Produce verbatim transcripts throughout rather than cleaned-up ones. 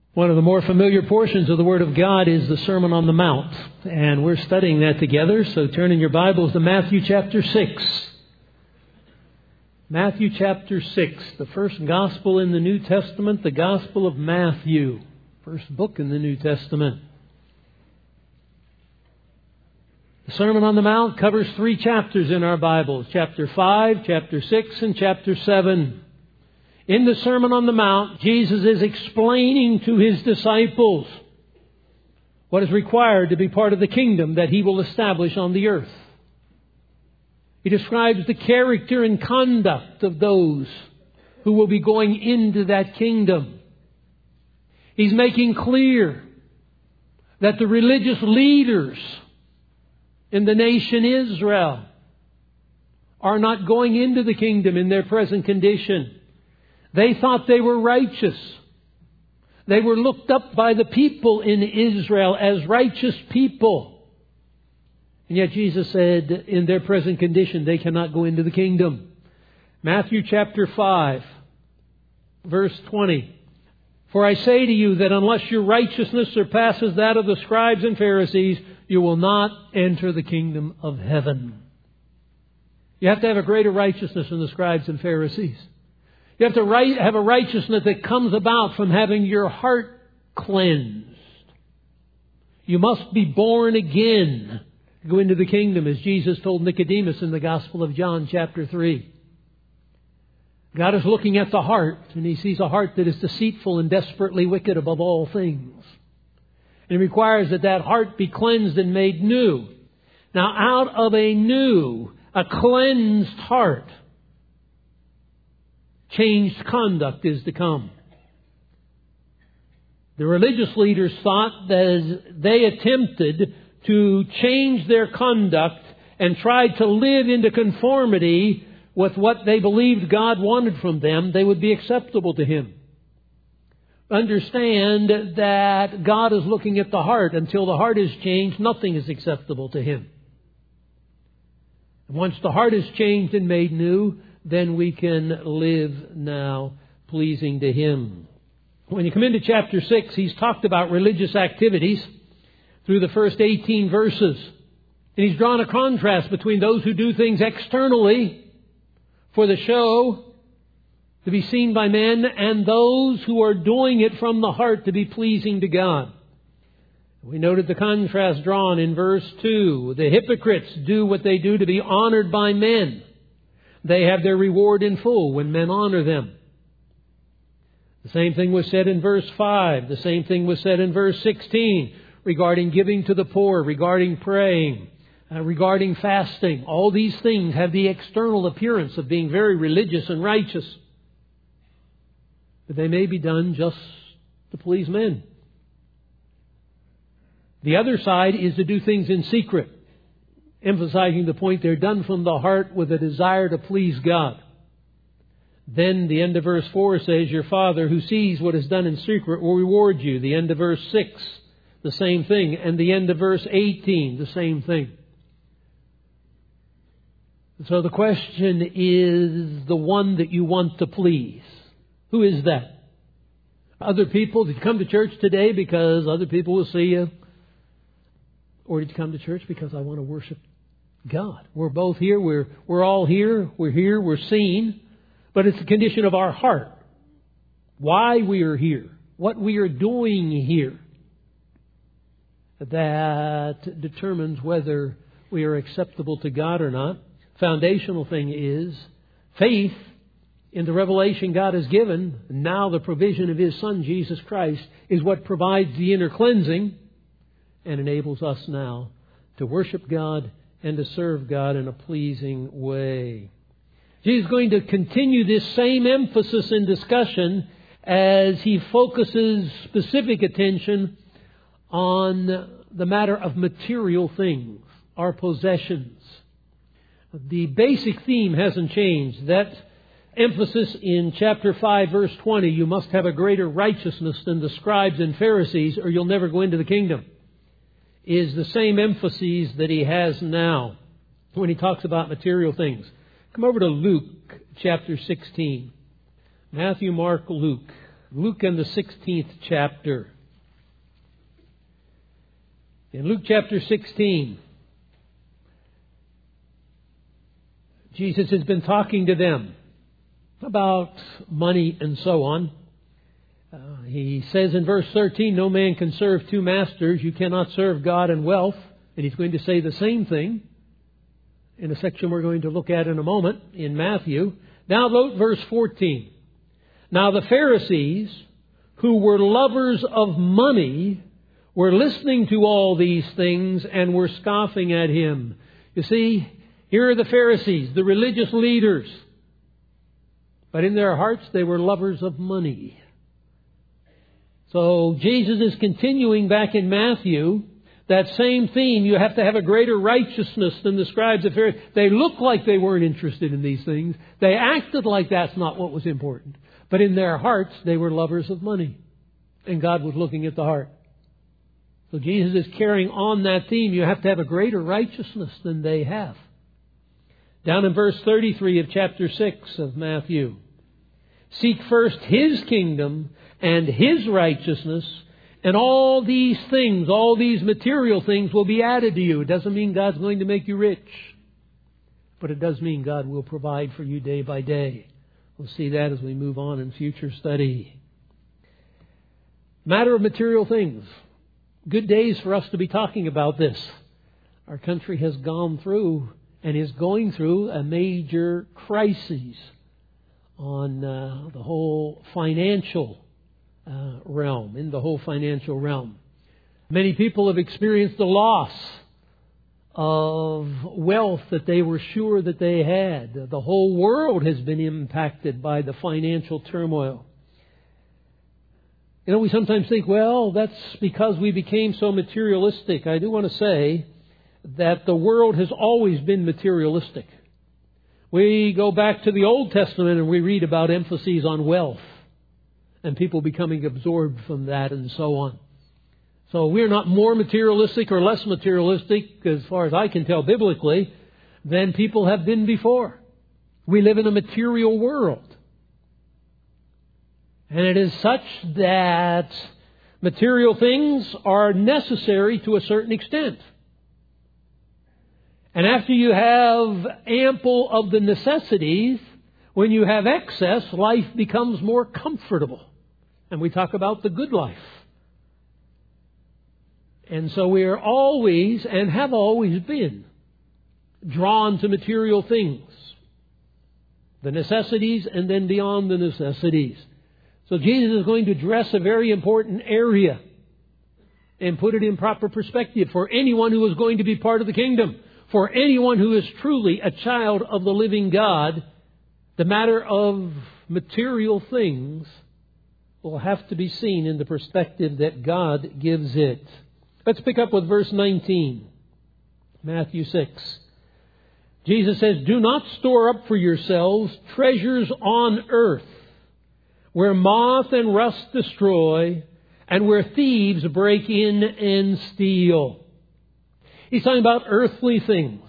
One of the more familiar portions of the Word of God is the Sermon on the Mount, and we're studying that together, so turn in your Bibles to Matthew chapter six. Matthew chapter six, the first gospel in the New Testament, the Gospel of Matthew, first book in the New Testament. The Sermon on the Mount covers three chapters in our Bibles, chapter five, chapter six, and chapter seven. In the Sermon on the Mount, Jesus is explaining to His disciples what is required to be part of the kingdom that He will establish on the earth. He describes the character and conduct of those who will be going into that kingdom. He's making clear that the religious leaders in the nation Israel are not going into the kingdom in their present condition. They thought they were righteous. They were looked up by the people in Israel as righteous people. And yet Jesus said, in their present condition, they cannot go into the kingdom. Matthew chapter five, verse twenty. For I say to you that unless your righteousness surpasses that of the scribes and Pharisees, you will not enter the kingdom of heaven. You have to have a greater righteousness than the scribes and Pharisees. You have to right, have a righteousness that comes about from having your heart cleansed. You must be born again to go into the kingdom, as Jesus told Nicodemus in the Gospel of John chapter three. God is looking at the heart, and He sees a heart that is deceitful and desperately wicked above all things. And it requires that that heart be cleansed and made new. Now, out of a new, a cleansed heart, changed conduct is to come. The religious leaders thought that as they attempted to change their conduct and tried to live into conformity with what they believed God wanted from them, they would be acceptable to Him. Understand that God is looking at the heart. Until the heart is changed, nothing is acceptable to Him. Once the heart is changed and made new, then we can live now pleasing to Him. When you come into chapter six, He's talked about religious activities through the first eighteen verses. And He's drawn a contrast between those who do things externally for the show, to be seen by men, and those who are doing it from the heart to be pleasing to God. We noted the contrast drawn in verse two. The hypocrites do what they do to be honored by men. They have their reward in full when men honor them. The same thing was said in verse five. The same thing was said in verse sixteen regarding giving to the poor, regarding praying, uh, regarding fasting. All these things have the external appearance of being very religious and righteous. But they may be done just to please men. The other side is to do things in secret, emphasizing the point they're done from the heart with a desire to please God. Then the end of verse four says, your Father who sees what is done in secret will reward you. The end of verse six, the same thing. And the end of verse eighteen, the same thing. So the question is the one that you want to please. Who is that? Other people? Did you come to church today because other people will see you? Or did you come to church because I want to worship God? We're both here. We're, we're all here. We're here. We're seen. But it's the condition of our heart. Why we are here. What we are doing here. That determines whether we are acceptable to God or not. Foundational thing is faith in the revelation God has given. Now the provision of His Son, Jesus Christ, is what provides the inner cleansing and enables us now to worship God and to serve God in a pleasing way. Jesus is going to continue this same emphasis in discussion as He focuses specific attention on the matter of material things, our possessions. The basic theme hasn't changed. That emphasis in chapter five, verse twenty, you must have a greater righteousness than the scribes and Pharisees or you'll never go into the kingdom, is the same emphasis that He has now when He talks about material things. Come over to Luke chapter sixteen. Matthew, Mark, Luke. Luke in the sixteenth chapter. In Luke chapter sixteen, Jesus has been talking to them about money and so on. Uh, he says in verse thirteen, no man can serve two masters. You cannot serve God and wealth. And he's going to say the same thing in a section we're going to look at in a moment in Matthew. Now note verse fourteen. Now the Pharisees, who were lovers of money, were listening to all these things and were scoffing at him. You see, here are the Pharisees, the religious leaders. But in their hearts they were lovers of money. So Jesus is continuing back in Matthew that same theme. You have to have a greater righteousness than the scribes and Pharisees. They looked like they weren't interested in these things. They acted like that's not what was important. But in their hearts they were lovers of money. And God was looking at the heart. So Jesus is carrying on that theme. You have to have a greater righteousness than they have. Down in verse thirty-three of chapter six of Matthew. Seek first His kingdom and His righteousness, and all these things, all these material things will be added to you. It doesn't mean God's going to make you rich, but it does mean God will provide for you day by day. We'll see that as we move on in future study. Matter of material things. Good days for us to be talking about this. Our country has gone through and is going through a major crisis on uh, the whole financial uh, realm, in the whole financial realm. Many people have experienced the loss of wealth that they were sure that they had. The whole world has been impacted by the financial turmoil. You know, we sometimes think, well, that's because we became so materialistic. I do want to say that the world has always been materialistic. We go back to the Old Testament and we read about emphases on wealth and people becoming absorbed from that and so on. So we're not more materialistic or less materialistic, as far as I can tell biblically, than people have been before. We live in a material world. And it is such that material things are necessary to a certain extent. And after you have ample of the necessities, when you have excess, life becomes more comfortable. And we talk about the good life. And so we are always, and have always been, drawn to material things. The necessities and then beyond the necessities. So Jesus is going to address a very important area and put it in proper perspective for anyone who is going to be part of the kingdom. For anyone who is truly a child of the living God, the matter of material things will have to be seen in the perspective that God gives it. Let's pick up with verse nineteen, Matthew six. Jesus says, do not store up for yourselves treasures on earth, where moth and rust destroy, and where thieves break in and steal. He's talking about earthly things.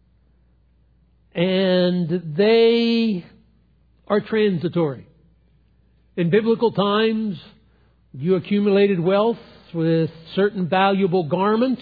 And they are transitory. In biblical times, you accumulated wealth with certain valuable garments,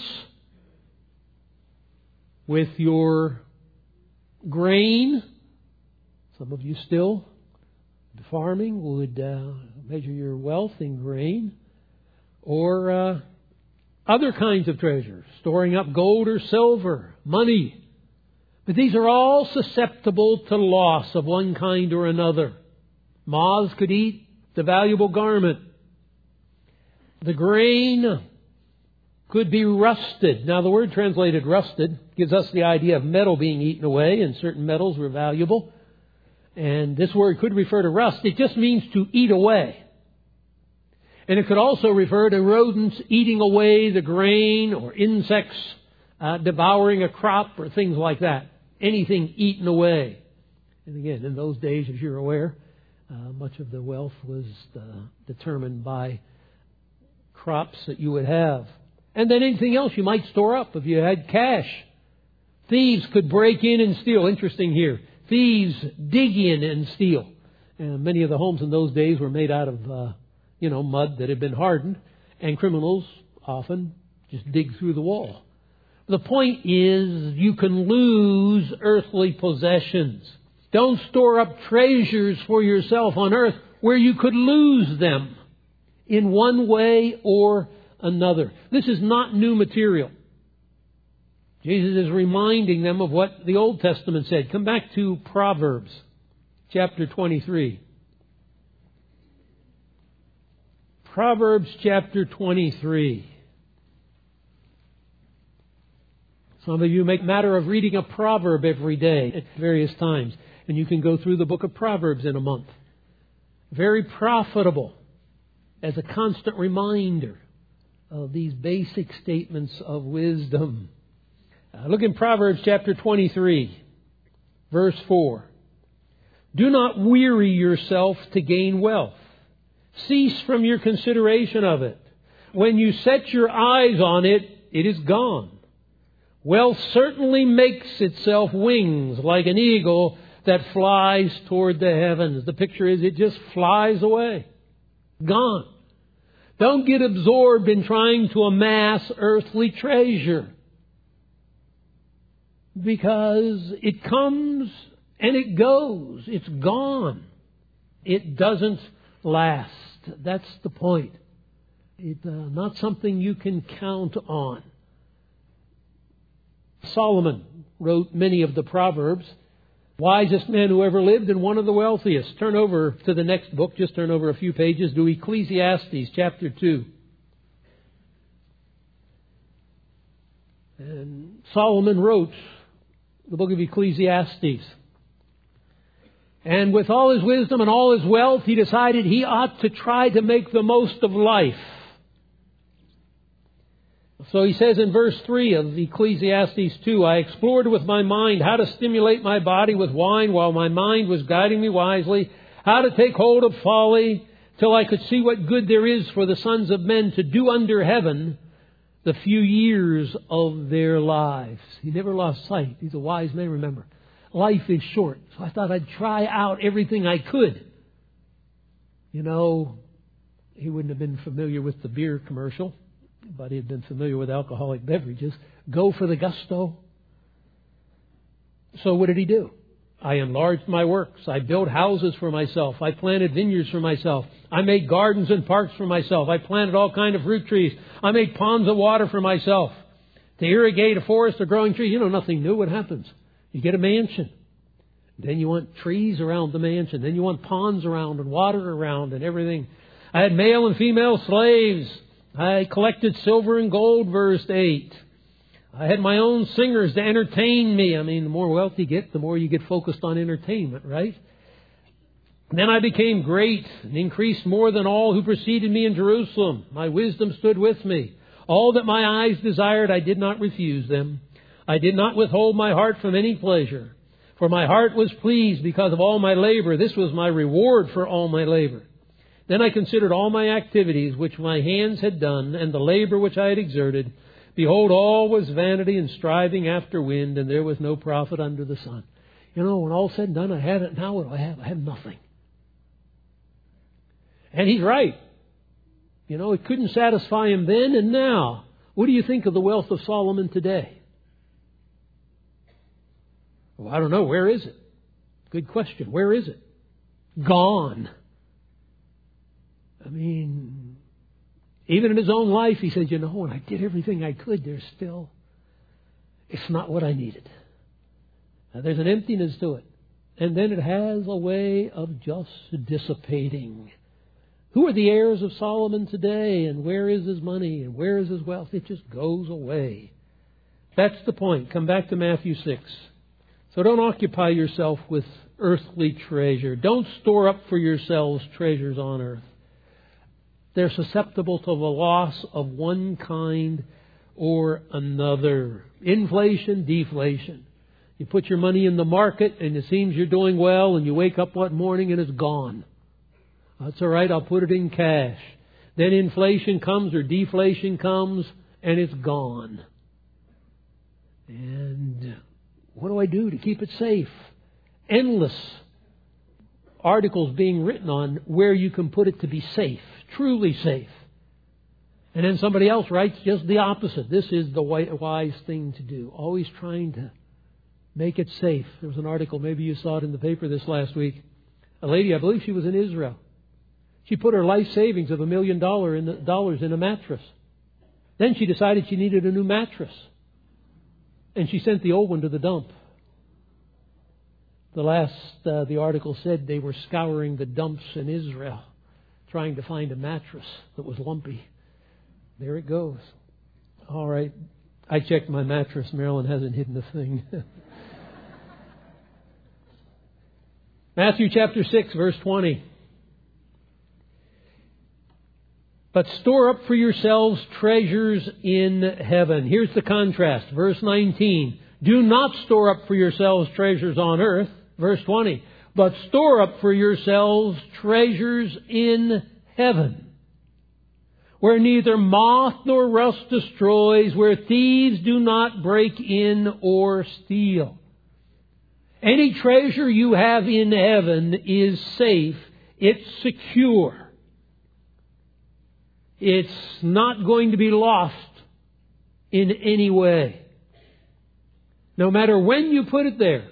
with your grain. Some of you still, farming, would uh, measure your wealth in grain. Or uh, other kinds of treasures, storing up gold or silver, money. But these are all susceptible to loss of one kind or another. Moths could eat the valuable garment. The grain could be rusted. Now the word translated rusted gives us the idea of metal being eaten away, and certain metals were valuable. And this word could refer to rust. It just means to eat away. And it could also refer to rodents eating away the grain, or insects uh, devouring a crop, or things like that. Anything eaten away. And again, in those days, as you're aware, uh, much of the wealth was uh, determined by crops that you would have. And then anything else you might store up if you had cash. Thieves could break in and steal. Interesting here. Thieves dig in and steal. And many of the homes in those days were made out of uh, you know, mud that had been hardened, and criminals often just dig through the wall. The point is, you can lose earthly possessions. Don't store up treasures for yourself on earth where you could lose them in one way or another. This is not new material. Jesus is reminding them of what the Old Testament said. Come back to Proverbs chapter twenty-three. Proverbs chapter twenty-three. Some of you make matter of reading a proverb every day at various times. And you can go through the book of Proverbs in a month. Very profitable as a constant reminder of these basic statements of wisdom. Uh, look in Proverbs chapter twenty-three, verse four. Do not weary yourself to gain wealth. Cease from your consideration of it. When you set your eyes on it, it is gone. Wealth certainly makes itself wings like an eagle that flies toward the heavens. The picture is it just flies away. Gone. Don't get absorbed in trying to amass earthly treasure. Because it comes and it goes. It's gone. It doesn't last. That's the point. It's uh, not something you can count on. Solomon wrote many of the Proverbs. Wisest man who ever lived and one of the wealthiest. Turn over to the next book. Just turn over a few pages to Ecclesiastes chapter two. And Solomon wrote the book of Ecclesiastes. And with all his wisdom and all his wealth, he decided he ought to try to make the most of life. So he says in verse three of Ecclesiastes two, I explored with my mind how to stimulate my body with wine while my mind was guiding me wisely, how to take hold of folly till I could see what good there is for the sons of men to do under heaven the few years of their lives. He never lost sight. He's a wise man, remember. Life is short. So I thought I'd try out everything I could. You know, he wouldn't have been familiar with the beer commercial, but he had been familiar with alcoholic beverages. Go for the gusto. So what did he do? I enlarged my works. I built houses for myself. I planted vineyards for myself. I made gardens and parks for myself. I planted all kinds of fruit trees. I made ponds of water for myself. To irrigate a forest of growing trees, you know, nothing new. What happens? You get a mansion. Then you want trees around the mansion. Then you want ponds around and water around and everything. I had male and female slaves. I collected silver and gold, verse eight. I had my own singers to entertain me. I mean, the more wealth you get, the more you get focused on entertainment, right? Then I became great and increased more than all who preceded me in Jerusalem. My wisdom stood with me. All that my eyes desired, I did not refuse them. I did not withhold my heart from any pleasure. For my heart was pleased because of all my labor. This was my reward for all my labor. Then I considered all my activities which my hands had done, and the labor which I had exerted. Behold, all was vanity and striving after wind, and there was no profit under the sun. You know, when all's said and done, I had it. Now what do I have? I have nothing. And he's right. You know, it couldn't satisfy him then and now. What do you think of the wealth of Solomon today? Well, I don't know. Where is it? Good question. Where is it? Gone. I mean, even in his own life, he said, you know, when I did everything I could, there's still, it's not what I needed. Now, there's an emptiness to it. And then it has a way of just dissipating. Who are the heirs of Solomon today? And where is his money? And where is his wealth? It just goes away. That's the point. Come back to Matthew six. So don't occupy yourself with earthly treasure. Don't store up for yourselves treasures on earth. They're susceptible to the loss of one kind or another. Inflation, deflation. You put your money in the market and it seems you're doing well, and you wake up one morning and it's gone. That's all right, I'll put it in cash. Then inflation comes or deflation comes and it's gone. And what do I do to keep it safe? Endless articles being written on where you can put it to be safe, truly safe. And then somebody else writes just the opposite. This is the wise thing to do. Always trying to make it safe. There was an article, maybe you saw it in the paper this last week. A lady, I believe she was in Israel. She put her life savings of a million dollar in the, dollars in a mattress. Then she decided she needed a new mattress. And she sent the old one to the dump. The last, uh, the article said they were scouring the dumps in Israel, trying to find a mattress that was lumpy. There it goes. All right. I checked my mattress. Marilyn hasn't hidden a thing. Matthew chapter six, verse twenty. But store up for yourselves treasures in heaven. Here's the contrast. Verse nineteen. Do not store up for yourselves treasures on earth. Verse twenty. But store up for yourselves treasures in heaven, where neither moth nor rust destroys, where thieves do not break in or steal. Any treasure you have in heaven is safe. It's secure. It's not going to be lost in any way. No matter when you put it there.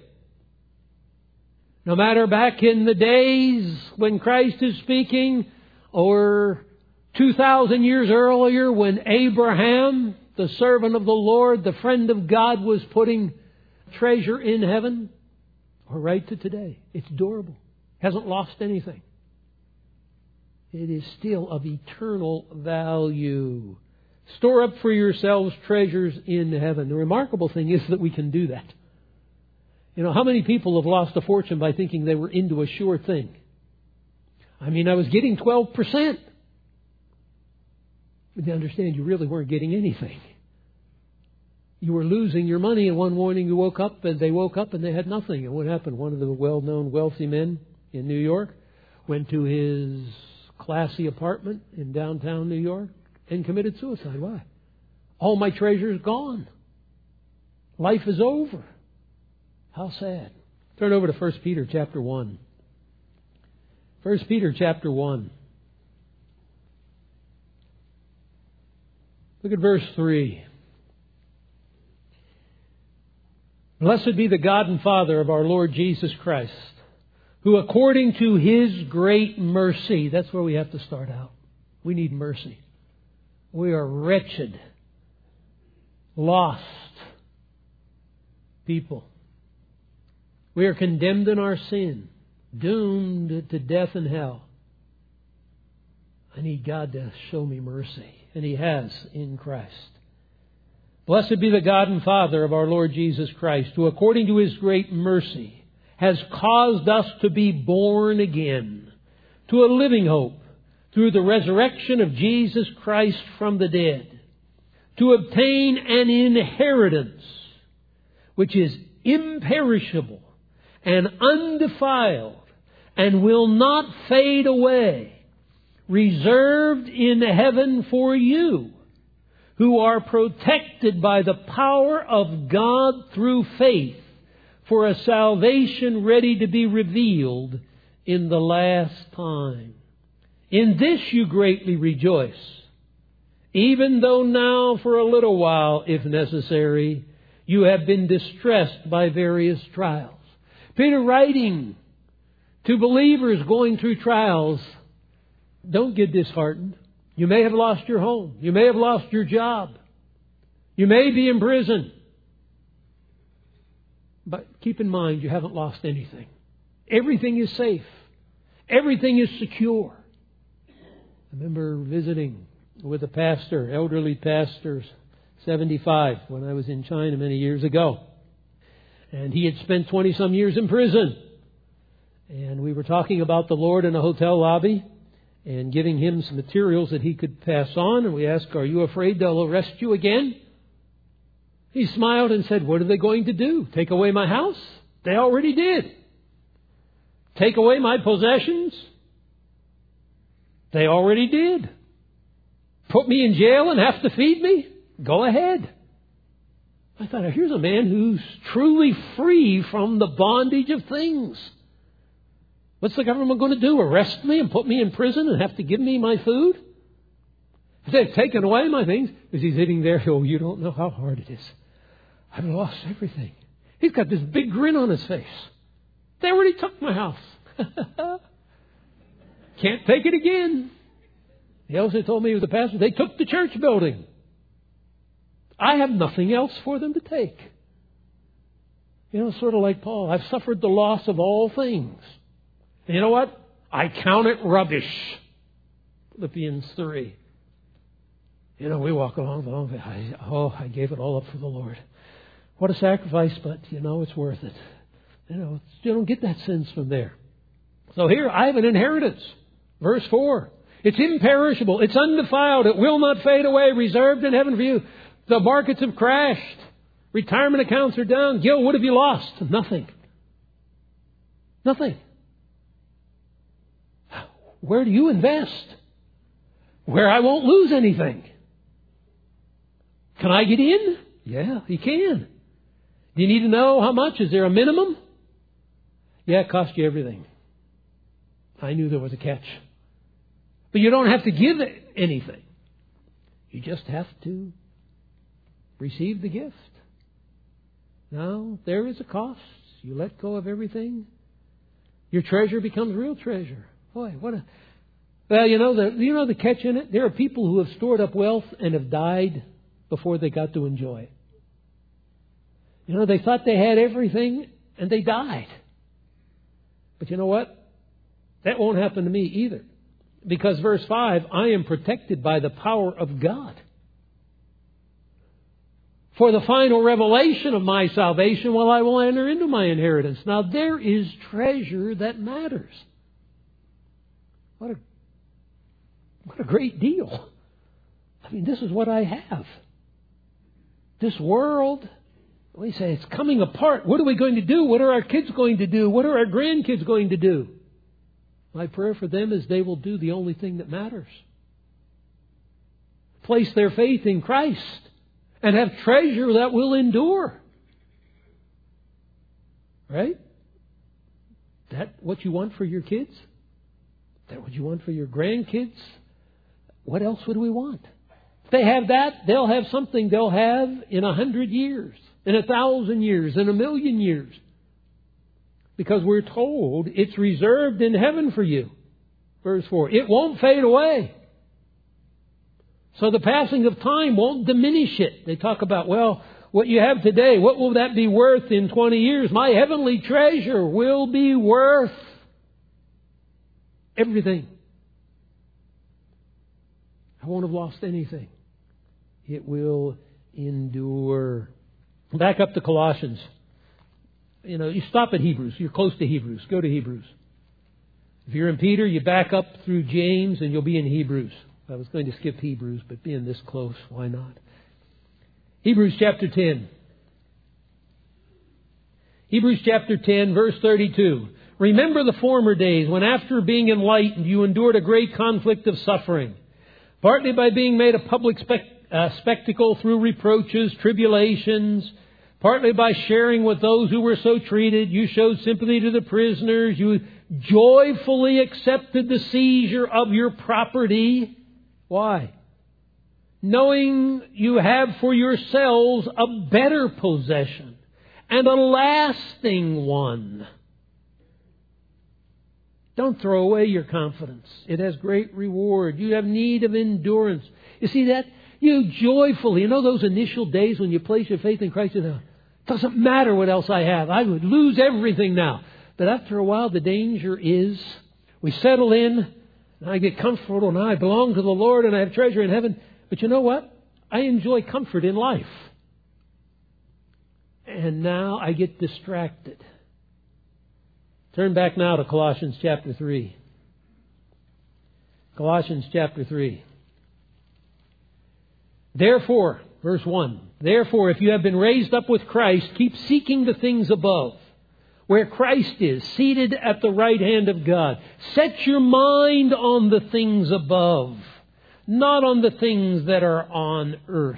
No matter back in the days when Christ is speaking, or two thousand years earlier when Abraham, the servant of the Lord, the friend of God, was putting treasure in heaven, or right to today. It's durable. Hasn't lost anything. It is still of eternal value. Store up for yourselves treasures in heaven. The remarkable thing is that we can do that. You know, how many people have lost a fortune by thinking they were into a sure thing? I mean, I was getting twelve percent. But you understand, you really weren't getting anything. You were losing your money, and one morning you woke up, and they woke up and they had nothing. And what happened? One of the well-known wealthy men in New York went to his classy apartment in downtown New York and committed suicide. Why? All my treasure's gone. Life is over. How sad. Turn over to First Peter chapter one. First Peter chapter one. Look at verse three. Blessed be the God and Father of our Lord Jesus Christ, who according to His great mercy, that's where we have to start out. We need mercy. We are wretched, lost people. We are condemned in our sin, doomed to death and hell. I need God to show me mercy, and He has in Christ. Blessed be the God and Father of our Lord Jesus Christ, who according to His great mercy has caused us to be born again to a living hope through the resurrection of Jesus Christ from the dead, to obtain an inheritance which is imperishable and undefiled and will not fade away, reserved in heaven for you, who are protected by the power of God through faith for a salvation ready to be revealed in the last time. In this you greatly rejoice, even though now for a little while, if necessary, you have been distressed by various trials. Peter, writing to believers going through trials, don't get disheartened. You may have lost your home. You may have lost your job. You may be in prison. But keep in mind, you haven't lost anything. Everything is safe. Everything is secure. I remember visiting with a pastor, elderly pastor, seventy-five, when I was in China many years ago. And he had spent twenty-some years in prison. And we were talking about the Lord in a hotel lobby and giving him some materials that he could pass on. And we asked, are you afraid they'll arrest you again? He smiled and said, what are they going to do? Take away my house? They already did. Take away my possessions? They already did. Put me in jail and have to feed me? Go ahead. I thought, here's a man who's truly free from the bondage of things. What's the government going to do? Arrest me and put me in prison and have to give me my food? They've taken away my things. As he's sitting there, oh, you don't know how hard it is. I've lost everything. He's got this big grin on his face. They already took my house. Can't take it again. He also told me, he was the pastor, they took the church building. I have nothing else for them to take. You know, sort of like Paul. I've suffered the loss of all things. And you know what? I count it rubbish. Philippians three. You know, we walk along the long way. I, oh, I gave it all up for the Lord. What a sacrifice, but, you know, it's worth it. You know, you don't get that sense from there. So here, I have an inheritance. Verse four. It's imperishable. It's undefiled. It will not fade away. Reserved in heaven for you. The markets have crashed. Retirement accounts are down. Gil, what have you lost? Nothing. Nothing. Where do you invest? Where I won't lose anything. Can I get in? Yeah, you can. Do you need to know how much? Is there a minimum? Yeah, it costs you everything. I knew there was a catch. But you don't have to give anything. You just have to receive the gift. Now, there is a cost. You let go of everything. Your treasure becomes real treasure. Boy, what a... Well, you know, the, you know the catch in it? There are people who have stored up wealth and have died before they got to enjoy it. You know, they thought they had everything and they died. But you know what? That won't happen to me either. Because verse five, I am protected by the power of God. For the final revelation of my salvation, well, I will enter into my inheritance. Now, there is treasure that matters. What a, what a great deal. I mean, this is what I have. This world, we say it's coming apart. What are we going to do? What are our kids going to do? What are our grandkids going to do? My prayer for them is they will do the only thing that matters. Place their faith in Christ and have treasure that will endure. Right? That what you want for your kids? That what you want for your grandkids? What else would we want? If they have that, they'll have something they'll have in a hundred years, in a thousand years, in a million years. Because we're told it's reserved in heaven for you. Verse four. It won't fade away. So the passing of time won't diminish it. They talk about, well, what you have today, what will that be worth in twenty years? My heavenly treasure will be worth everything. I won't have lost anything. It will endure. Back up to Colossians. You know, you stop at Hebrews. You're close to Hebrews. Go to Hebrews. If you're in Peter, you back up through James and you'll be in Hebrews. I was going to skip Hebrews, but being this close, why not? Hebrews chapter ten. Hebrews chapter ten, verse thirty-two. Remember the former days when after being enlightened you endured a great conflict of suffering, partly by being made a public spec- uh, spectacle through reproaches, tribulations, partly by sharing with those who were so treated. You showed sympathy to the prisoners. You joyfully accepted the seizure of your property. Why? Knowing you have for yourselves a better possession and a lasting one. Don't throw away your confidence. It has great reward. You have need of endurance. You see that? You joyfully, you know those initial days when you place your faith in Christ, you know, it doesn't matter what else I have. I would lose everything now. But after a while, the danger is we settle in and I get comfortable and I belong to the Lord and I have treasure in heaven. But you know what? I enjoy comfort in life. And now I get distracted. Turn back now to Colossians chapter three. Colossians chapter three. Therefore, verse one. Therefore, if you have been raised up with Christ, keep seeking the things above, where Christ is, seated at the right hand of God. Set your mind on the things above, not on the things that are on earth.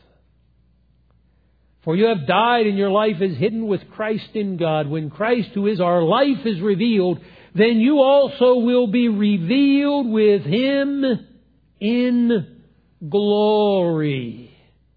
For you have died and your life is hidden with Christ in God. When Christ, who is our life, is revealed, then you also will be revealed with Him in glory.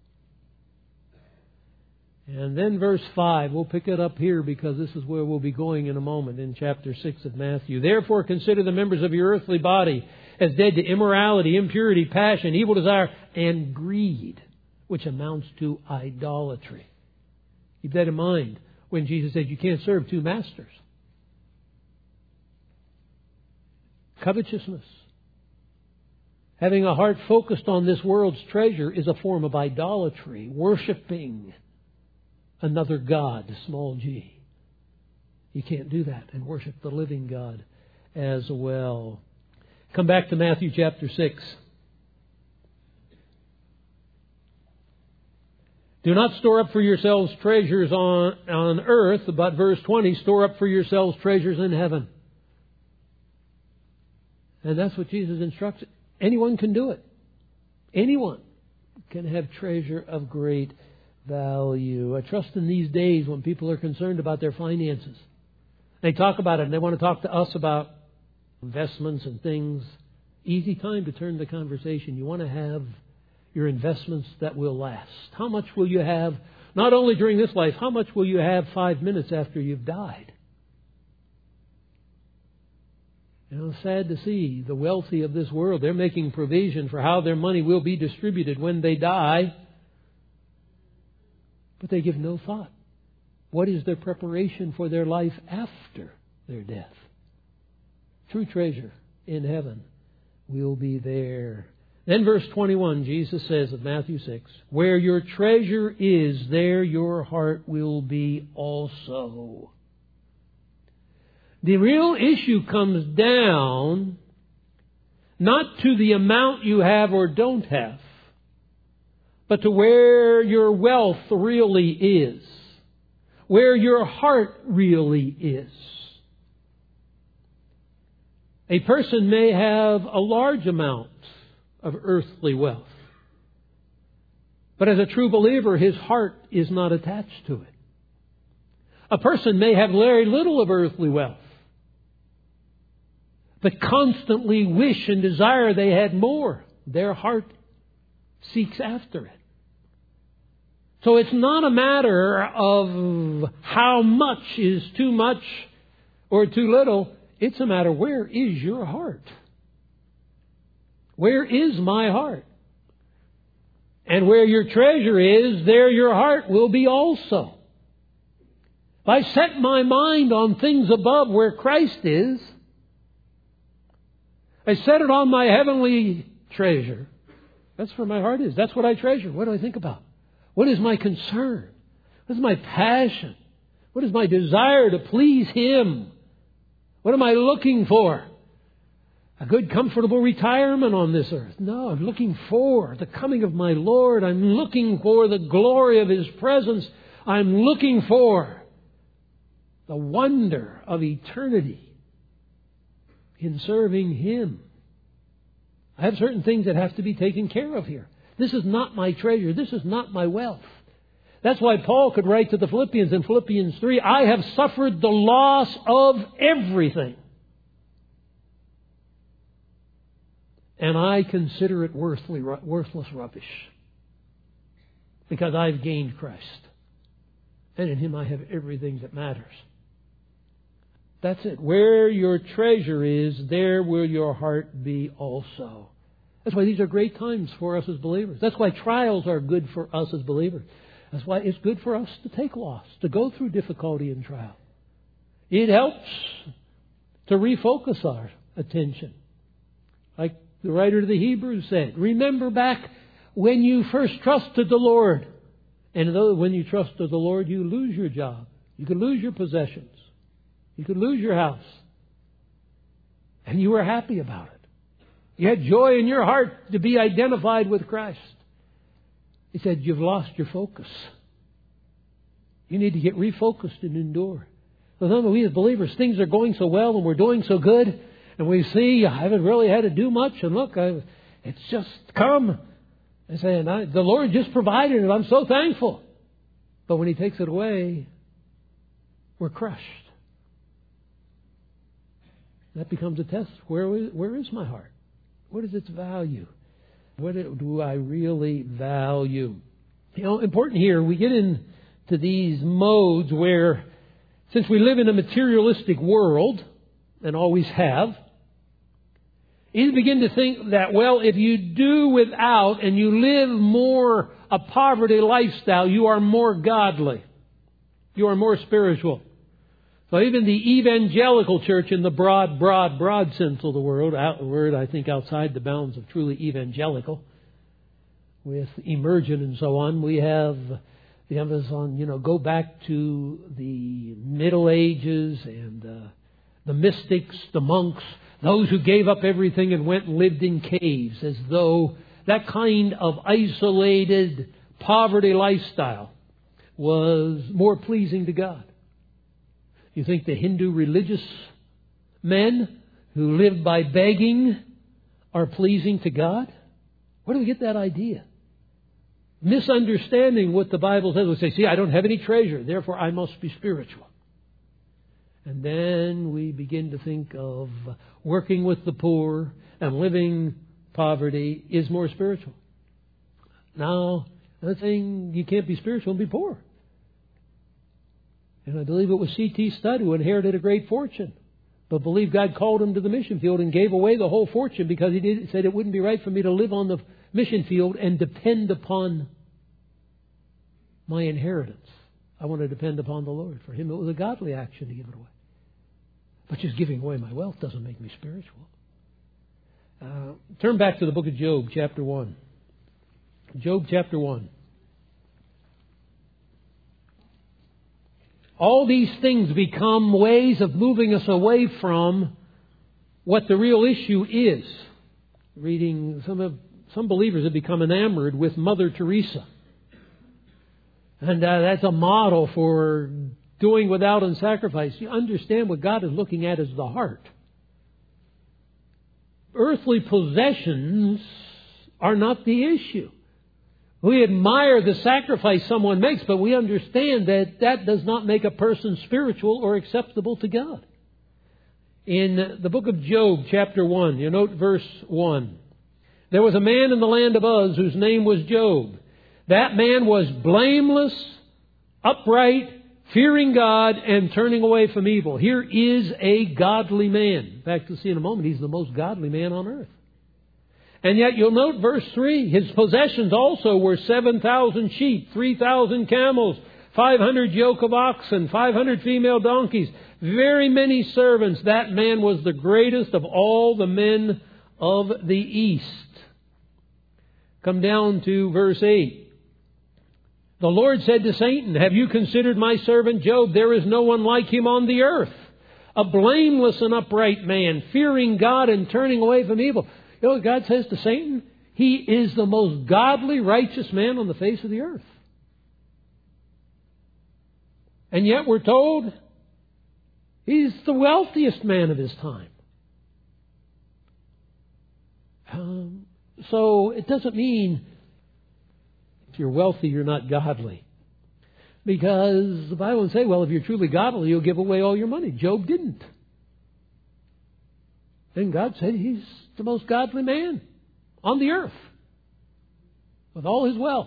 And then verse five, we'll pick it up here because this is where we'll be going in a moment in chapter six of Matthew. Therefore consider the members of your earthly body as dead to immorality, impurity, passion, evil desire, and greed, which amounts to idolatry. Keep that in mind when Jesus said you can't serve two masters. Covetousness. Having a heart focused on this world's treasure is a form of idolatry, worshiping another God, small g. You can't do that and worship the living God as well. Come back to Matthew chapter six. Do not store up for yourselves treasures on, on earth, but verse twenty, store up for yourselves treasures in heaven. And that's what Jesus instructs. Anyone can do it. Anyone can have treasure of great value. I trust in these days when people are concerned about their finances. They talk about it and they want to talk to us about investments and things. Easy time to turn the conversation. You want to have your investments that will last. How much will you have, not only during this life, how much will you have five minutes after you've died? You know, sad to see the wealthy of this world. They're making provision for how their money will be distributed when they die. But they give no thought. What is their preparation for their life after their death? True treasure in heaven will be there. Then verse twenty-one, Jesus says of Matthew six, where your treasure is, there your heart will be also. The real issue comes down not to the amount you have or don't have, but to where your wealth really is, where your heart really is. A person may have a large amount of earthly wealth, but as a true believer, his heart is not attached to it. A person may have very little of earthly wealth, but constantly wish and desire they had more. Their heart seeks after it. So it's not a matter of how much is too much or too little. It's a matter, where is your heart? Where is my heart? And where your treasure is, there your heart will be also. If I set my mind on things above where Christ is, I set it on my heavenly treasure. That's where my heart is. That's what I treasure. What do I think about? What is my concern? What is my passion? What is my desire to please Him? What am I looking for? A good, comfortable retirement on this earth? No, I'm looking for the coming of my Lord. I'm looking for the glory of His presence. I'm looking for the wonder of eternity in serving Him. I have certain things that have to be taken care of here. This is not my treasure. This is not my wealth. That's why Paul could write to the Philippians in Philippians three, I have suffered the loss of everything, and I consider it worthless rubbish, because I've gained Christ, and in Him I have everything that matters. That's it. Where your treasure is, there will your heart be also. That's why these are great times for us as believers. That's why trials are good for us as believers. That's why it's good for us to take loss, to go through difficulty and trial. It helps to refocus our attention. Like the writer of the Hebrews said, remember back when you first trusted the Lord. And when you trusted the Lord, you lose your job. You could lose your possessions. You could lose your house. And you were happy about it. You had joy in your heart to be identified with Christ. He said, you've lost your focus. You need to get refocused and endure. So some of we as believers, things are going so well and we're doing so good. And we see, I haven't really had to do much. And look, I, it's just come. And saying, I, the Lord just provided it. I'm so thankful. But when He takes it away, we're crushed. That becomes a test. Where is, where is my heart? What is its value? What do I really value? You know, important here, we get into these modes where, since we live in a materialistic world, and always have, you begin to think that, well, if you do without and you live more a poverty lifestyle, you are more godly. You are more spiritual. So even the evangelical church in the broad, broad, broad sense of the word, out, word I think outside the bounds of truly evangelical, with emergent and so on, we have the emphasis on, you know, go back to the Middle Ages and uh, the mystics, the monks, those who gave up everything and went and lived in caves, as though that kind of isolated poverty lifestyle was more pleasing to God. You think the Hindu religious men who live by begging are pleasing to God? Where do we get that idea? Misunderstanding what the Bible says. We say, see, I don't have any treasure, therefore I must be spiritual. And then we begin to think of working with the poor and living poverty is more spiritual. Now, I'm not saying you can't be spiritual and be poor. And I believe it was C T Studd who inherited a great fortune, but believed God called him to the mission field and gave away the whole fortune because he did, said it wouldn't be right for me to live on the mission field and depend upon my inheritance. I want to depend upon the Lord. For him, it was a godly action to give it away. But just giving away my wealth doesn't make me spiritual. Uh, turn back to the book of Job, chapter one. Job, chapter one. All these things become ways of moving us away from what the real issue is. Reading, some of some believers have become enamored with Mother Teresa. And uh, that's a model for doing without and sacrifice. You understand what God is looking at is the heart. Earthly possessions are not the issue. We admire the sacrifice someone makes, but we understand that that does not make a person spiritual or acceptable to God. In the book of Job, chapter one, you note verse one. There was a man in the land of Uz whose name was Job. That man was blameless, upright, fearing God, and turning away from evil. Here is a godly man. In fact, you'll see in a moment, he's the most godly man on earth. And yet you'll note verse three, his possessions also were seven thousand sheep, three thousand camels, five hundred yoke of oxen, five hundred female donkeys, very many servants. That man was the greatest of all the men of the East. Come down to verse eight. The Lord said to Satan, have you considered my servant Job? There is no one like him on the earth. A blameless and upright man, fearing God and turning away from evil. You know what God says to Satan? He is the most godly, righteous man on the face of the earth. And yet we're told he's the wealthiest man of his time. Um, so it doesn't mean if you're wealthy, you're not godly. Because the Bible would say, well, if you're truly godly, you'll give away all your money. Job didn't. And God said he's the most godly man on the earth with all his wealth.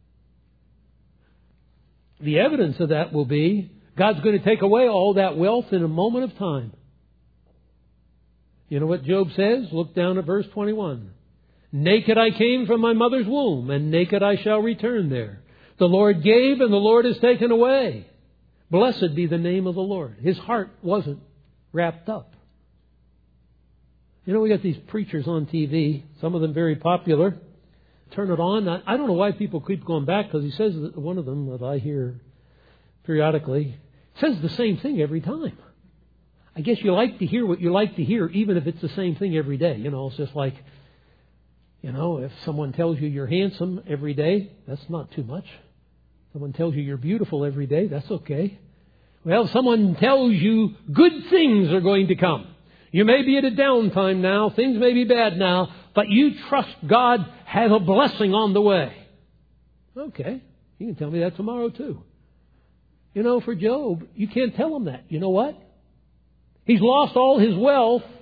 The evidence of that will be God's going to take away all that wealth in a moment of time. You know what Job says? Look down at verse twenty-one. Naked I came from my mother's womb, and naked I shall return there. The Lord gave, and the Lord has taken away. Blessed be the name of the Lord. His heart wasn't wrapped up. You know, we got these preachers on T V, some of them very popular. Turn it on. I don't know why people keep going back, because he says that one of them that I hear periodically says the same thing every time. I guess you like to hear what you like to hear, even if it's the same thing every day. You know, it's just like, you know, if someone tells you you're handsome every day, that's not too much. Someone tells you you're beautiful every day, that's okay. Well, someone tells you good things are going to come. You may be at a downtime now, things may be bad now, but you trust God has a blessing on the way. Okay, you can tell me that tomorrow too. You know, for Job, you can't tell him that. You know what? He's lost all his wealth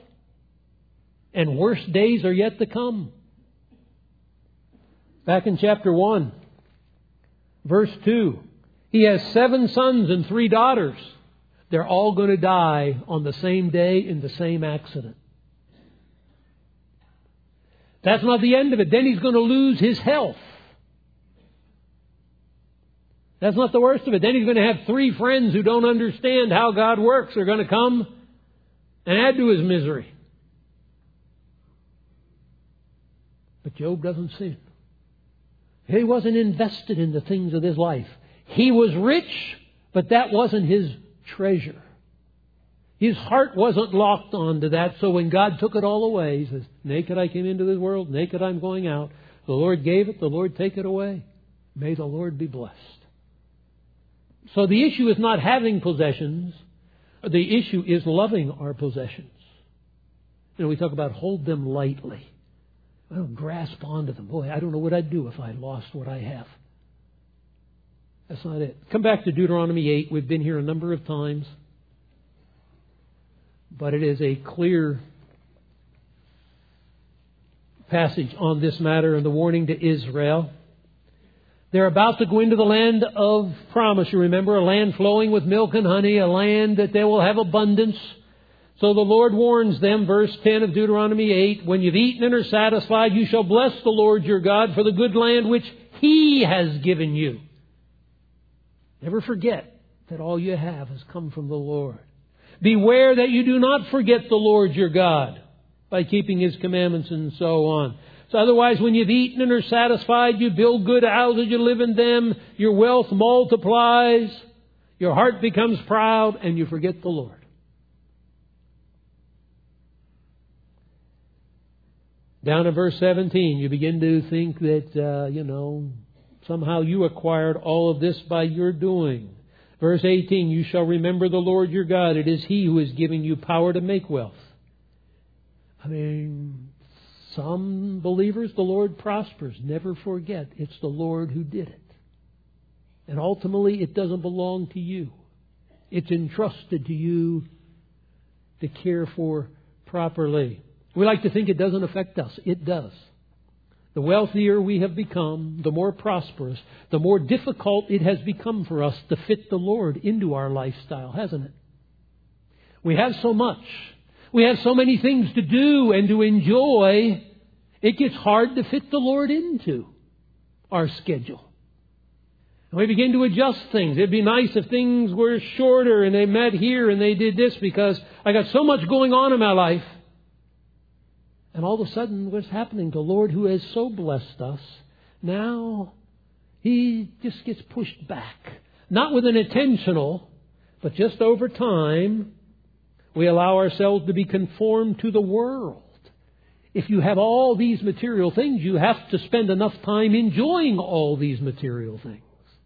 And worse days are yet to come. Back in chapter one, verse two, he has seven sons and three daughters. They're all going to die on the same day in the same accident. That's not the end of it. Then he's going to lose his health. That's not the worst of it. Then he's going to have three friends who don't understand how God works. They're going to come and add to his misery. But Job doesn't see it. He wasn't invested in the things of this life. He was rich, but that wasn't his treasure. His heart wasn't locked onto that. So when God took it all away, He says, naked I came into this world, naked I'm going out. The Lord gave it, the Lord take it away. May the Lord be blessed. So the issue is not having possessions. The issue is loving our possessions. You know, we talk about hold them lightly. I don't grasp onto them. Boy, I don't know what I'd do if I lost what I have. That's not it. Come back to Deuteronomy eight. We've been here a number of times. But it is a clear passage on this matter and the warning to Israel. They're about to go into the land of promise. You remember, a land flowing with milk and honey, a land that they will have abundance. So the Lord warns them, verse ten of Deuteronomy eight, when you've eaten and are satisfied, you shall bless the Lord your God for the good land which He has given you. Never forget that all you have has come from the Lord. Beware that you do not forget the Lord your God by keeping His commandments and so on. So otherwise, when you've eaten and are satisfied, you build good houses, you live in them, your wealth multiplies, your heart becomes proud, and you forget the Lord. Down in verse seventeen, you begin to think that, uh, you know, somehow you acquired all of this by your doing. Verse eighteen, you shall remember the Lord your God. It is He who is giving you power to make wealth. I mean, some believers, the Lord prospers. Never forget, it's the Lord who did it. And ultimately, it doesn't belong to you. It's entrusted to you to care for properly. We like to think it doesn't affect us. It does. The wealthier we have become, the more prosperous, the more difficult it has become for us to fit the Lord into our lifestyle, hasn't it? We have so much. We have so many things to do and to enjoy. It gets hard to fit the Lord into our schedule. And we begin to adjust things. It'd be nice if things were shorter and they met here and they did this because I got so much going on in my life. And all of a sudden, what's happening? The Lord who has so blessed us, now He just gets pushed back. Not with an intentional, but just over time, we allow ourselves to be conformed to the world. If you have all these material things, you have to spend enough time enjoying all these material things.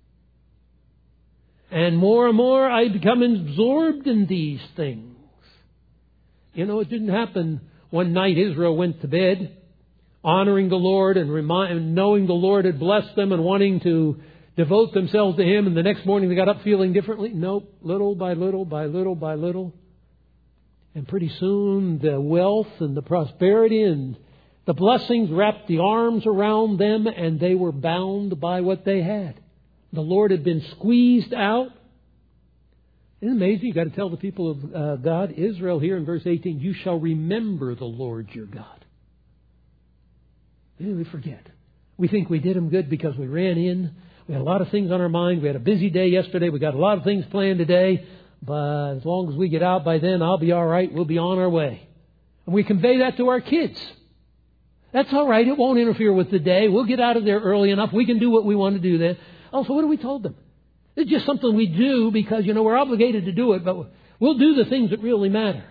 And more and more, I become absorbed in these things. You know, it didn't happen one night. Israel went to bed, honoring the Lord and remind, knowing the Lord had blessed them and wanting to devote themselves to Him. And the next morning they got up feeling differently. Nope, little by little, by little by little. And pretty soon the wealth and the prosperity and the blessings wrapped the arms around them, and they were bound by what they had. The Lord had been squeezed out. Isn't it amazing? You've got to tell the people of uh, God, Israel here in verse eighteen, you shall remember the Lord your God. And we forget. We think we did Him good because we ran in. We had a lot of things on our mind. We had a busy day yesterday. We got a lot of things planned today. But as long as we get out by then, I'll be all right. We'll be on our way. And we convey that to our kids. That's all right. It won't interfere with the day. We'll get out of there early enough. We can do what we want to do then. Oh, so what have we told them? It's just something we do because, you know, we're obligated to do it, but we'll do the things that really matter.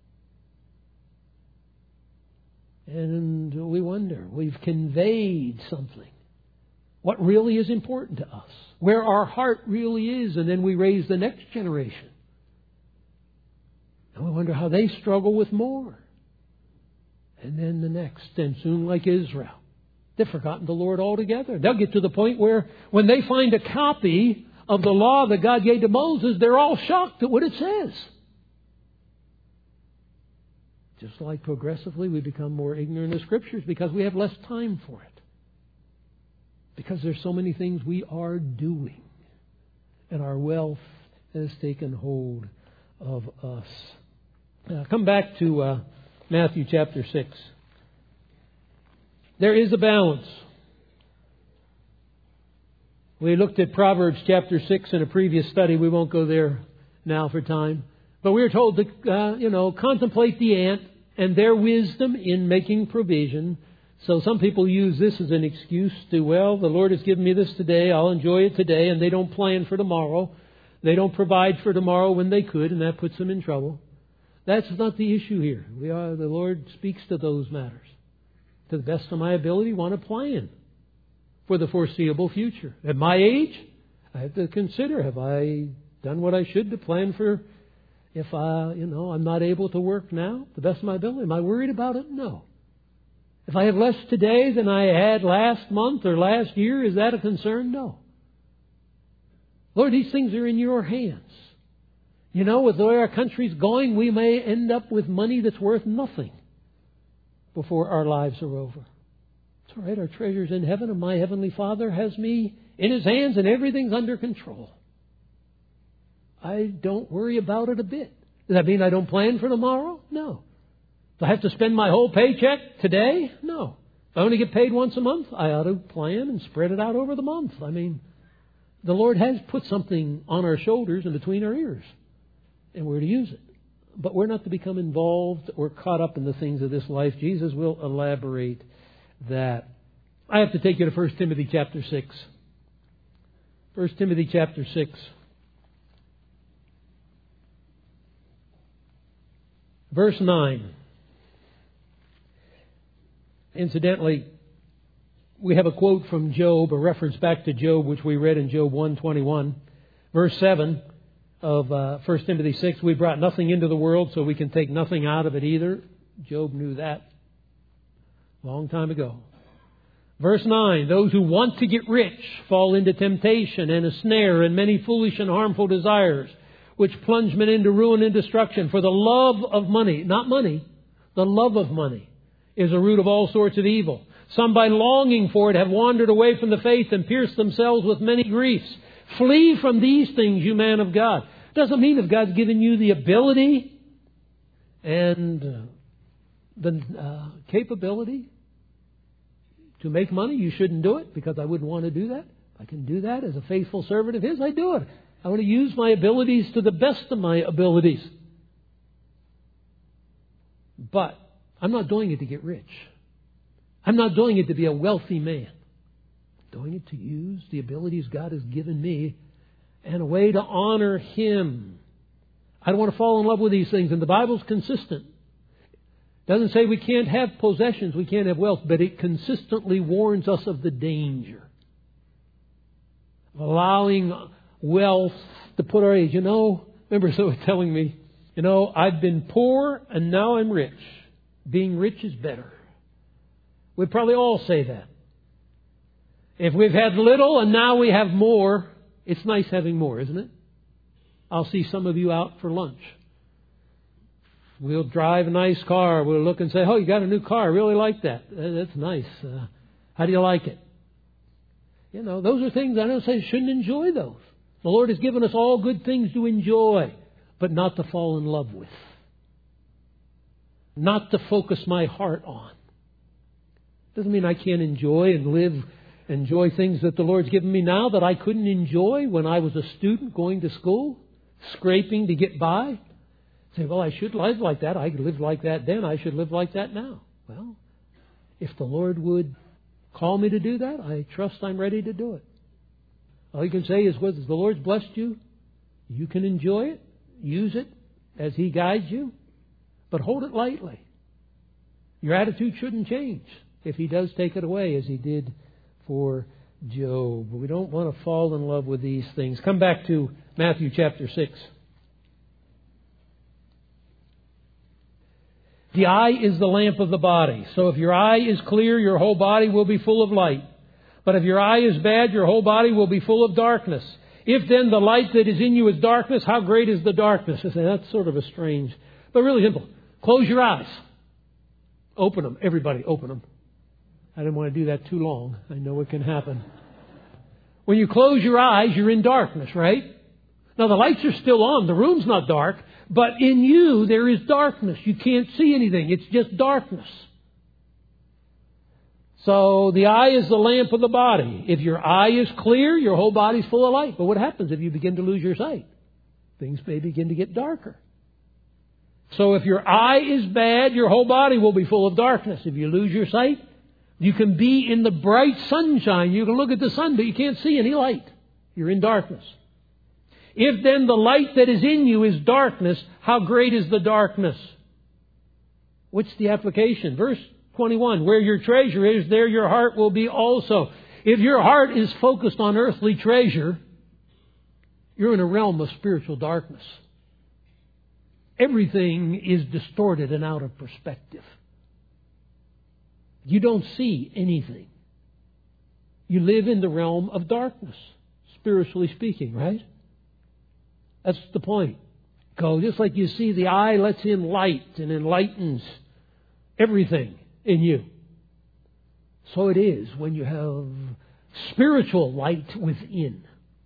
And we wonder, we've conveyed something. What really is important to us. Where our heart really is, and then we raise the next generation. And we wonder how they struggle with more. And then the next, and soon like Israel. They've forgotten the Lord altogether. They'll get to the point where when they find a copy of the law that God gave to Moses, they're all shocked at what it says. Just like progressively we become more ignorant of Scriptures because we have less time for it. Because there's so many things we are doing. And our wealth has taken hold of us. Now, come back to uh, Matthew chapter six. There is a balance. We looked at Proverbs chapter six in a previous study. We won't go there now for time. But we are told to, uh, you know, contemplate the ant and their wisdom in making provision. So some people use this as an excuse to, well, the Lord has given me this today. I'll enjoy it today. And they don't plan for tomorrow. They don't provide for tomorrow when they could, and that puts them in trouble. That's not the issue here. We are, the Lord speaks to those matters. To the best of my ability, want to plan for the foreseeable future. At my age, I have to consider, have I done what I should to plan for if I, you know, I'm not able to work now, to the best of my ability? Am I worried about it? No. If I have less today than I had last month or last year, is that a concern? No. Lord, these things are in your hands. You know, with the way our country's going, we may end up with money that's worth nothing before our lives are over. It's all right, our treasure's in heaven, and my Heavenly Father has me in His hands, and everything's under control. I don't worry about it a bit. Does that mean I don't plan for tomorrow? No. Do I have to spend my whole paycheck today? No. If I only get paid once a month, I ought to plan and spread it out over the month. I mean, the Lord has put something on our shoulders and between our ears, and we're to use it. But we're not to become involved or caught up in the things of this life. Jesus will elaborate that. I have to take you to First Timothy chapter six. First Timothy chapter six. Verse nine. Incidentally, we have a quote from Job, a reference back to Job, which we read in Job one twenty-one. Verse seven of uh, First Timothy six, we brought nothing into the world, so we can take nothing out of it either. Job knew that a long time ago. Verse nine, those who want to get rich fall into temptation and a snare and many foolish and harmful desires, which plunge men into ruin and destruction. For the love of money, not money, the love of money is a root of all sorts of evil. Some by longing for it have wandered away from the faith and pierced themselves with many griefs. Flee from these things, you man of God. Doesn't mean if God's given you the ability and uh, the uh, capability to make money, you shouldn't do it, because I wouldn't want to do that. If I can do that as a faithful servant of His, I do it. I want to use my abilities to the best of my abilities. But I'm not doing it to get rich. I'm not doing it to be a wealthy man. I'm doing it to use the abilities God has given me and a way to honor Him. I don't want to fall in love with these things, and the Bible's consistent. It doesn't say we can't have possessions, we can't have wealth, but it consistently warns us of the danger of allowing wealth to put our age. You know, remember someone telling me, you know, I've been poor and now I'm rich. Being rich is better. We'd probably all say that. If we've had little and now we have more, it's nice having more, isn't it? I'll see some of you out for lunch. We'll drive a nice car. We'll look and say, oh, you got a new car. I really like that. That's nice. Uh, how do you like it? You know, those are things I don't say shouldn't enjoy those. The Lord has given us all good things to enjoy, but not to fall in love with. Not to focus my heart on. Doesn't mean I can't enjoy and live, enjoy things that the Lord's given me now that I couldn't enjoy when I was a student going to school, scraping to get by. Say, well, I should live like that. I lived like that then. I should live like that now. Well, if the Lord would call me to do that, I trust I'm ready to do it. All you can say is, well, the Lord's blessed you. You can enjoy it. Use it as He guides you. But hold it lightly. Your attitude shouldn't change if He does take it away, as He did for Job. We don't want to fall in love with these things. Come back to Matthew chapter six. The eye is the lamp of the body. So if your eye is clear, your whole body will be full of light. But if your eye is bad, your whole body will be full of darkness. If then the light that is in you is darkness, how great is the darkness? I say, that's sort of a strange, but really simple. Close your eyes. Open them. Everybody, open them. I didn't want to do that too long. I know it can happen. When you close your eyes, you're in darkness, right? Now, the lights are still on. The room's not dark. But in you, there is darkness. You can't see anything. It's just darkness. So the eye is the lamp of the body. If your eye is clear, your whole body's full of light. But what happens if you begin to lose your sight? Things may begin to get darker. So if your eye is bad, your whole body will be full of darkness. If you lose your sight, you can be in the bright sunshine. You can look at the sun, but you can't see any light. You're in darkness. If then the light that is in you is darkness, how great is the darkness? What's the application? Verse twenty-one, where your treasure is, there your heart will be also. If your heart is focused on earthly treasure, you're in a realm of spiritual darkness. Everything is distorted and out of perspective. You don't see anything. You live in the realm of darkness, spiritually speaking, right? That's the point. Go, just like you see, the eye lets in light and enlightens everything in you. So it is when you have spiritual light within.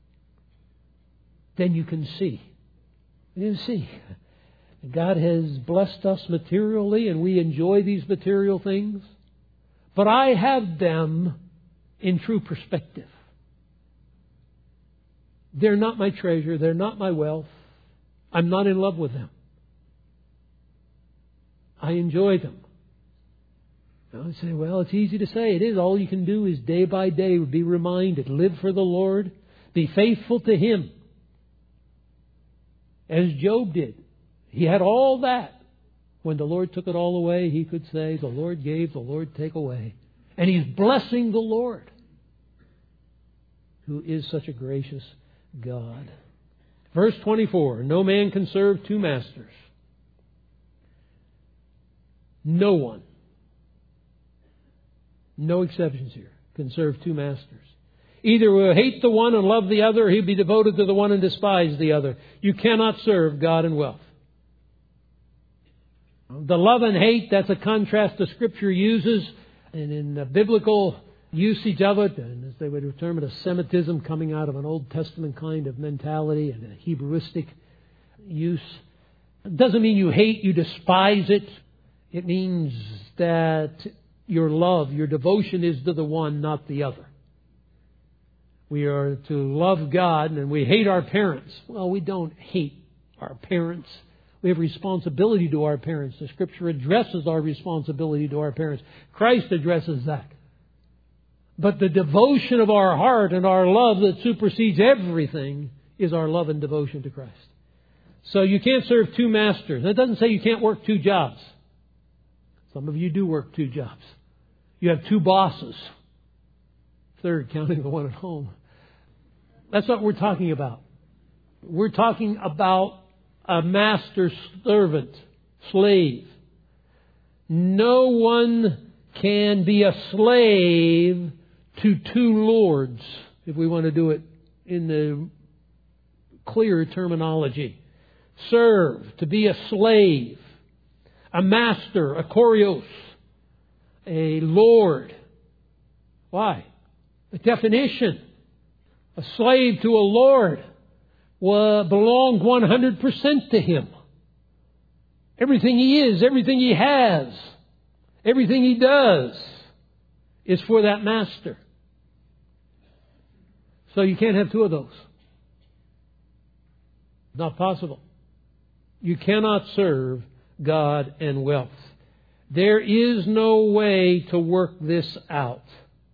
Then you can see. You can see. God has blessed us materially and we enjoy these material things. But I have them in true perspective. They're not my treasure. They're not my wealth. I'm not in love with them. I enjoy them. I would say, well, it's easy to say. It is. All you can do is day by day be reminded. Live for the Lord. Be faithful to Him. As Job did. He had all that. When the Lord took it all away, he could say, the Lord gave, the Lord take away. And he's blessing the Lord, who is such a gracious God. Verse twenty-four, no man can serve two masters. No one. No exceptions here. Can serve two masters. Either will hate the one and love the other, or he'll be devoted to the one and despise the other. You cannot serve God and wealth. The love and hate, that's a contrast the Scripture uses. And in the biblical usage of it, and as they would term it, a Semitism coming out of an Old Testament kind of mentality and a Hebrewistic use. It doesn't mean you hate, you despise it. It means that your love, your devotion is to the one, not the other. We are to love God and we hate our parents. Well, we don't hate our parents. We have responsibility to our parents. The Scripture addresses our responsibility to our parents. Christ addresses that. But the devotion of our heart and our love that supersedes everything is our love and devotion to Christ. So you can't serve two masters. That doesn't say you can't work two jobs. Some of you do work two jobs. You have two bosses. Third, counting the one at home. That's what we're talking about. We're talking about a master servant, slave. No one can be a slave to two lords, if we want to do it in the clear terminology. Serve, to be a slave, a master, a kurios, a lord. Why? The definition. A slave to a lord belonged one hundred percent to him. Everything he is, everything he has, everything he does is for that master. So you can't have two of those. Not possible. You cannot serve God and wealth. There is no way to work this out.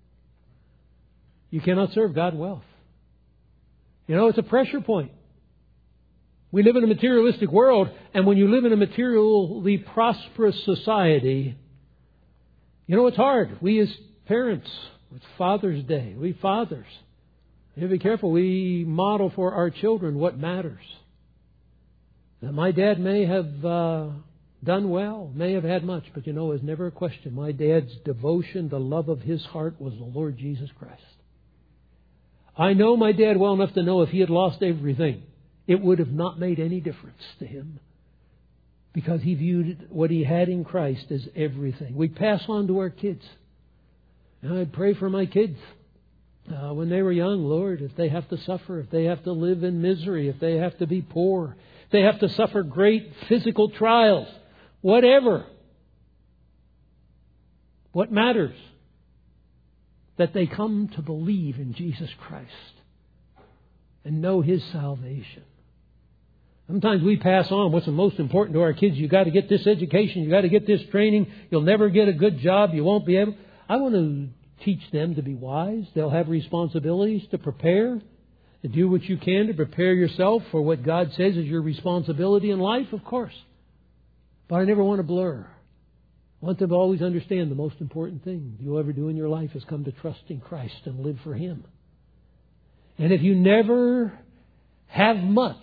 You cannot serve God and wealth. You know, it's a pressure point. We live in a materialistic world, and when you live in a materially prosperous society, you know, it's hard. We as parents, it's Father's Day. We fathers, you have to be careful. We model for our children what matters. Now, my dad may have uh, done well, may have had much, but you know, it was never a question. My dad's devotion, the love of his heart was the Lord Jesus Christ. I know my dad well enough to know if he had lost everything, it would have not made any difference to him. because he viewed what he had in Christ as everything. We pass on to our kids. And I'd pray for my kids uh, when they were young, Lord, if they have to suffer, if they have to live in misery, if they have to be poor, if they have to suffer great physical trials, whatever. What matters? That they come to believe in Jesus Christ and know His salvation. Sometimes we pass on what's the most important to our kids. You've got to get this education. You've got to get this training. You'll never get a good job. You won't be able. I want to teach them to be wise. They'll have responsibilities to prepare, to do what you can to prepare yourself for what God says is your responsibility in life, of course. But I never want to blur. I want them to always understand the most important thing you'll ever do in your life is come to trust in Christ and live for Him. And if you never have much,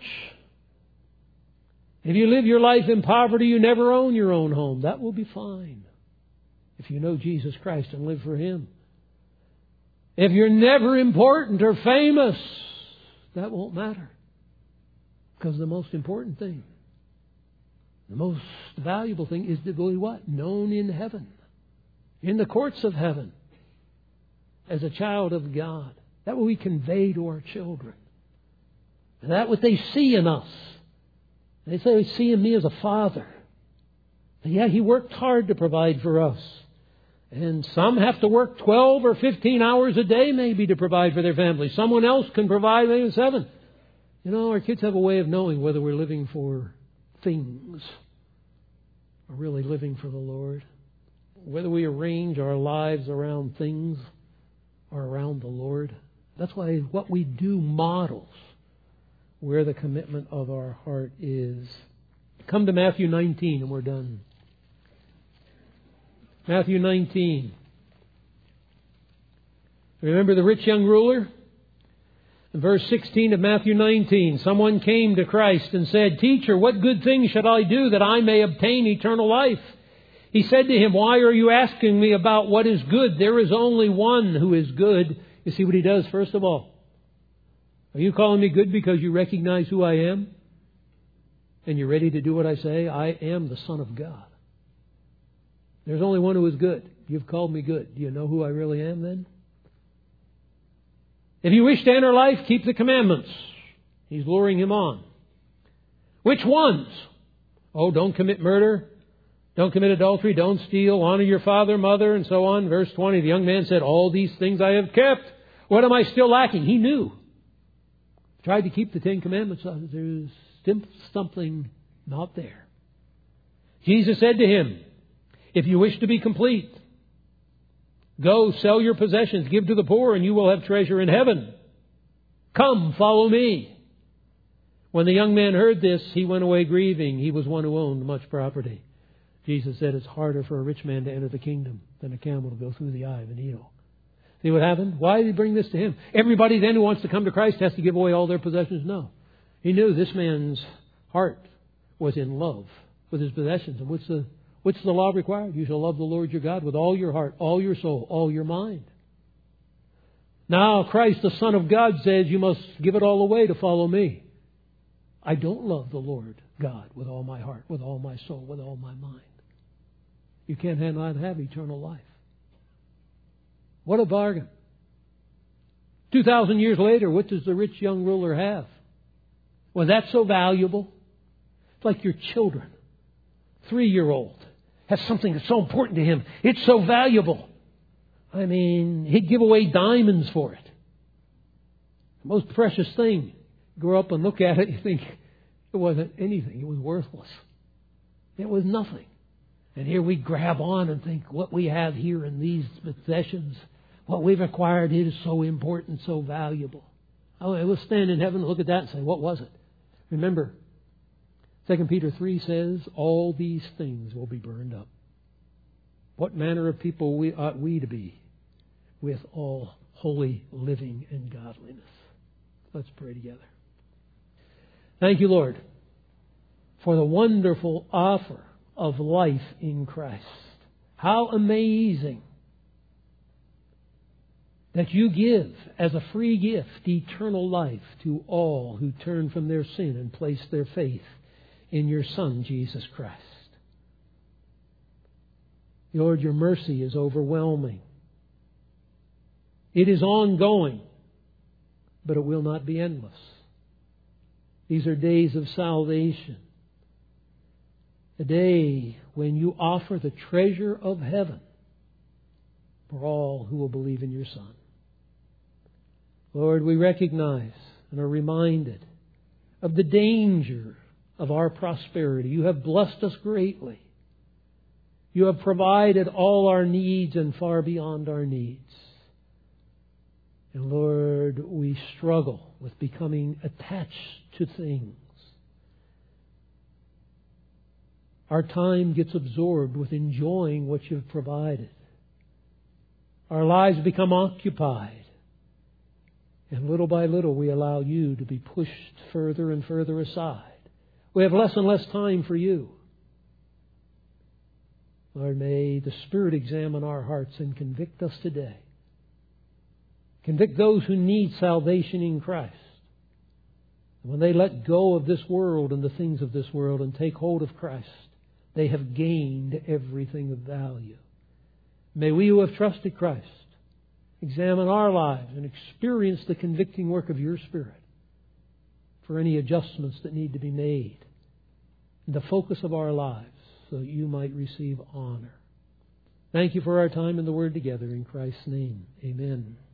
if you live your life in poverty, you never own your own home, that will be fine. If you know Jesus Christ and live for Him. If you're never important or famous, that won't matter. Because the most important thing, the most valuable thing is to be what? Known in heaven. In the courts of heaven. As a child of God. That what we convey to our children. And that what they see in us. They say they see in me as a father. And yeah, He worked hard to provide for us. And some have to work twelve or fifteen hours a day maybe to provide for their family. Someone else can provide maybe seven. You know, our kids have a way of knowing whether we're living for things or really living for the Lord. Whether we arrange our lives around things or around the Lord. That's why what we do models where the commitment of our heart is. Come to Matthew nineteen and we're done. Matthew nineteen. Remember the rich young ruler? In verse sixteen of Matthew nineteen, someone came to Christ and said, "Teacher, what good thing should I do that I may obtain eternal life?" He said to him, "Why are you asking me about what is good? There is only one who is good." You see what he does, first of all. Are you calling me good because you recognize who I am? And you're ready to do what I say? I am the Son of God. There's only one who is good. You've called me good. Do you know who I really am then? If you wish to enter life, keep the commandments. He's luring him on. Which ones? Oh, don't commit murder. Don't commit adultery. Don't steal. Honor your father, mother, and so on. Verse twenty, the young man said, "All these things I have kept. What am I still lacking?" He knew. Tried to keep the Ten Commandments. There's something not there. Jesus said to him, "If you wish to be complete, go sell your possessions, give to the poor, and you will have treasure in heaven. Come, follow me." When the young man heard this, he went away grieving. He was one who owned much property. Jesus said it's harder for a rich man to enter the kingdom than a camel to go through the eye of a needle. See what happened? Why did he bring this to him? Everybody then who wants to come to Christ has to give away all their possessions? No. He knew this man's heart was in love with his possessions. And what's the What's the law required? You shall love the Lord your God with all your heart, all your soul, all your mind. Now Christ, the Son of God, says you must give it all away to follow me. I don't love the Lord God with all my heart, with all my soul, with all my mind. You can't not have eternal life. What a bargain. Two thousand years later, what does the rich young ruler have? Was that so valuable? It's like your children. Three-year-old has something that's so important to him. It's so valuable. I mean, he'd give away diamonds for it. The most precious thing. Grow up and look at it, you think it wasn't anything. It was worthless. It was nothing. And here we grab on and think what we have here in these possessions, what we've acquired is so important, so valuable. Oh, we'll stand in heaven and look at that and say, what was it? Remember, Second Peter three says, all these things will be burned up. What manner of people we ought we to be with all holy living and godliness? Let's pray together. Thank you, Lord, for the wonderful offer of life in Christ. How amazing that you give as a free gift eternal life to all who turn from their sin and place their faith in your Son, Jesus Christ. Lord, your mercy is overwhelming. It is ongoing, but it will not be endless. These are days of salvation. A day when you offer the treasure of heaven for all who will believe in your Son. Lord, we recognize and are reminded of the danger of our prosperity. You have blessed us greatly. You have provided all our needs and far beyond our needs. And Lord, we struggle with becoming attached to things. Our time gets absorbed with enjoying what you've provided. Our lives become occupied. And little by little we allow you to be pushed further and further aside. We have less and less time for you. Lord, may the Spirit examine our hearts and convict us today. Convict those who need salvation in Christ. When they let go of this world and the things of this world and take hold of Christ, they have gained everything of value. May we who have trusted Christ examine our lives and experience the convicting work of your Spirit for any adjustments that need to be made in the focus of our lives so that you might receive honor. Thank you for our time in the Word together. In Christ's name, amen.